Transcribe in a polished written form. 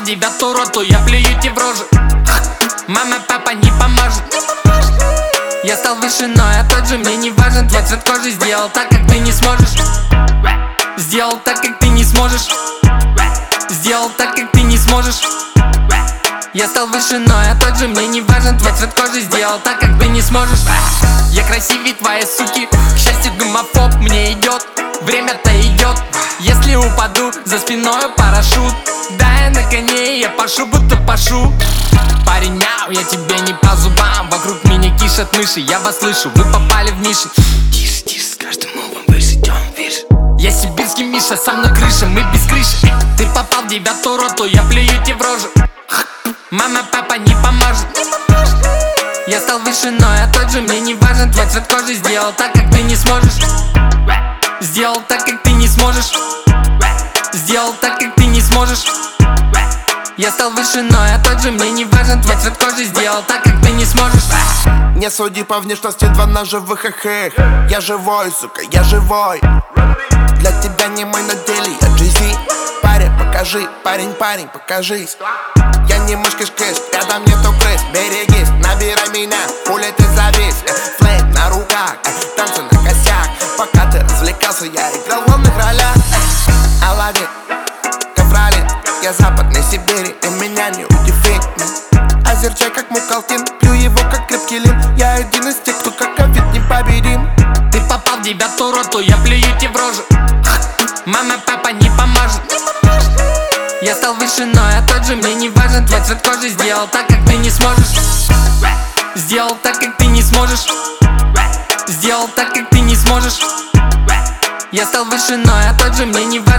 девятую роту, я плюю тебе в рожу. Мама, папа не поможет. Я стал выше, но я тот же, мне не важен твой цвет кожи. Сделал так, как ты не сможешь. Сделал так, как ты не сможешь. Сделал так, как ты не сможешь. Я стал выше, но я тот же, мне не важен твой цвет кожи. Сделал так, как ты не сможешь. Я красивее твоей суки. К счастью, гомофоб мне идет. Время-то идет. Если упаду, за спиной парашют. Да, я на коне, я пашу, будто пашу. Парень, няу, я тебе не по зубам. Вокруг меня кишат мыши, я вас слышу, вы попали в ниши. Тише, тише, с каждым мовом выше, идем выше. Я сибирский Миша, со мной крыша, мы без крыши. Ты попал в девятую роту, я плюю тебе в рожу. Мама, папа не поможет. Я стал выше, но я тот же, мне не важен твой цвет кожи. Сделал так, как ты не сможешь. Сделал так, как ты не сможешь. Сделал так, как ты не сможешь. Я стал выше, но я тот же, мне не важен твой цвет кожи. Сделал так, как ты не сможешь. Не суди по внешности, два ножевых эхех. Я живой, сука, я живой. Для тебя не мой на деле, я Джей-Зи. Парень, покажи, парень, парень, покажись. Я не мышь-киш-киш, рядом нету крыс. Берегись, набирай меня, хули ты завис. Флейм на руках, танцы на косяк. Пока ты развлекался, я играл в главных ролях. Аладдин, Ковралин, я западной Сибири, и меня не удивит. Озерчай как Мукалтин, пью его как крепкий лин. Я один из тех, кто как ковид непобедим. Ты попал в девятую роту, я плюю тебе в рожу. Мама, папа не поможет. Я стал выше, но я тот же, мне не важен твой цвет кожи. Сделал так, как ты не сможешь. Сделал так, как ты не сможешь. Сделал так, как ты не сможешь. Я стал выше, но я тот же, мне не важен.